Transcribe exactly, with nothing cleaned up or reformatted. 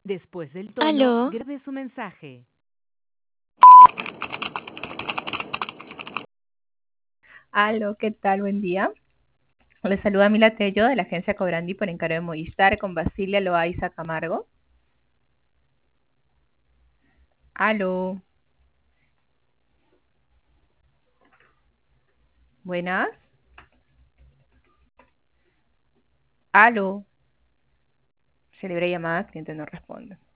Después del tono, Aló, grabe su mensaje. Aló, ¿qué tal? Buen día. Les saluda Mila Tello de la agencia Cobrandi por encargo de Movistar con Basilia Loaiza Camargo. Aló. Buenas. Aló. Celebré llamada, cliente no responde.